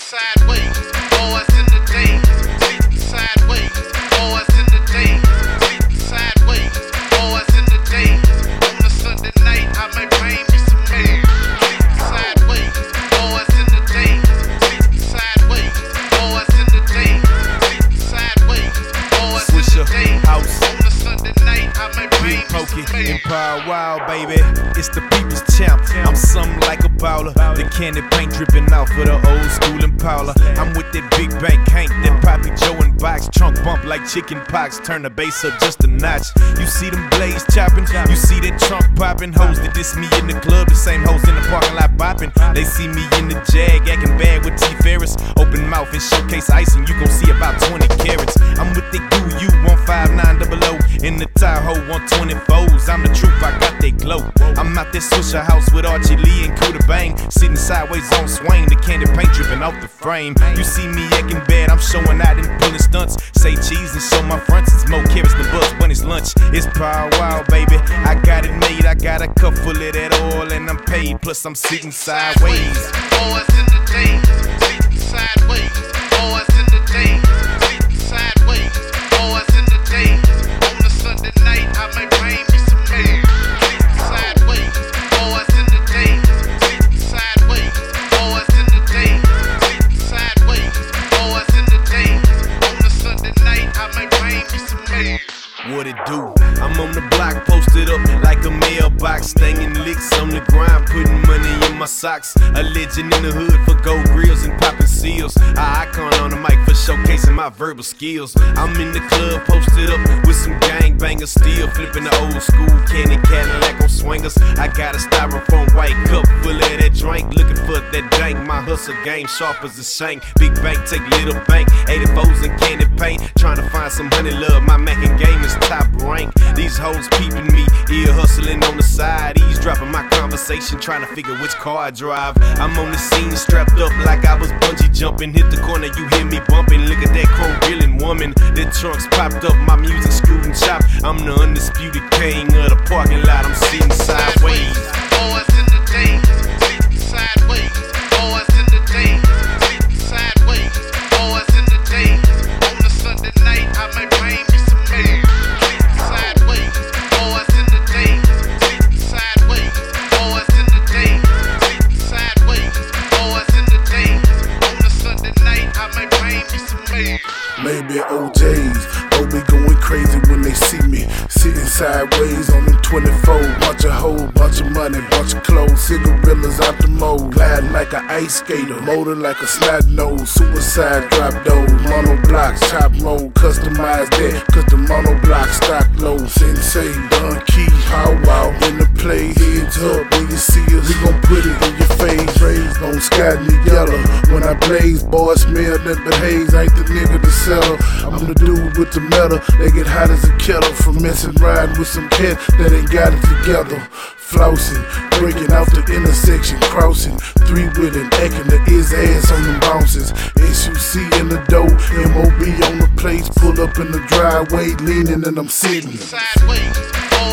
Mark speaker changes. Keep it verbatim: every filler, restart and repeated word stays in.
Speaker 1: sideways, boys in the days. Sleeping sideways, boys in the days. Sleeping sideways, boys in the days. On a Sunday night, I might bring me some mail. Sleeping sideways, boys in the days. Sleeping sideways, boys in the days. Sleeping sideways, boys in the days.
Speaker 2: House.
Speaker 1: On a Sunday night, I might bring me some mail.
Speaker 2: Empire Wild, baby. It's the people's champ. I'm something like a bowler. The candy paint dripping off of the old school Impala. I'm with that big bank Hank, that Poppy Joe and box. Trunk bump like chicken pox. Turn the bass up just a notch. You see them blades chopping. You see that trunk popping. Hoes that diss me in the club. The same hoes in the parking lot bopping. They see me in the Jag, acting bad with T Ferris. Open mouth and showcase icing. You gon' see about twenty carats. I'm with the Goo U one five nine double O. In the Tahoe one twenty-fours. I'm the truth, I got that glow. I'm out there Swisher House with Archie Lee and Kuda Bang. Sitting sideways on swing, the candy paint dripping off the frame. You see me acting bad, I'm showing out and pulling stunts. Say cheese and show my fronts, it's more carrots than buzz when it's lunch. It's Power Wild, baby, I got it made. I got a cup full of that oil and I'm paid. Plus I'm sitting sideways.
Speaker 1: Boys in the days, sleeping sideways. Boys in the days, sleeping sideways. Boys in the days. On a Sunday night, I might bring me some mail. Sleeping sideways. Boys in the days, sleeping sideways. Boys in the days, sleeping sideways. Boys in the days. On a Sunday night, I might bring me some mail.
Speaker 2: What it do? I'm on the block, posted up like a mailbox, staying licks on the grind, putting money in my socks. A legend in the hood for gold grills and popping seals. An icon on the mic for showcasing my verbal skills. I'm in the club, posted up with some gangbangers, still flipping the old school candy Cadillac on swingers. I got a styrofoam white cup full of that drink, looking for that dank. My hustle game sharp as a shank. Big bank take little bank, eighty-fours and candy paint. Trying to find some honey love, my Mackin game is top rank. These hoes peeping me, ear hustling on the side, eavesdropping my conversation, trying to figure which car I drive. I'm on the scene strapped up like I was bungee jumping. Hit the corner, you hear me bumping. Look at that chrome grilling woman. The trunks popped up, my music screwed and chopped. I'm the undisputed king of the parking lot. I'm sitting sideways.
Speaker 1: Boys in the days, sleeping sideways. Boys in the days, sleeping sideways. Boys in the days. On a Sunday night, I might bring me some mail. Sleeping sideways. Boys in the days, sleeping sideways. Boys in the days, sleeping sideways. Boys in the days. On a Sunday night, I might bring me some mail.
Speaker 3: Maybe O Js, oh, be going crazy when they see me sitting sideways on them twenty-four. Bunch of hoes, bunch of money, bunch of clothes, cigarillas out the mold. Gliding like an ice skater, molding like a snot nose. Suicide drop those, mono blocks, chop roll, customize that, cause the mono block stock low. Sensei, Don Key, how wow, in the play, heads up when you see us, we gon' put it in your face. Raised on sky in the yellow, when I blaze, boy, smell nothing but haze. Ain't the nigga to settle, I'm the dude with the metal. They get hot as a kettle from messing riding with some cat that ain't got it together. Flossing, breaking out the intersection, crossing, three wheeling, acting the is ass on them bounces. S U C in the dough, M O B on the place, pull up in the driveway, leaning and I'm sitting
Speaker 1: sideways.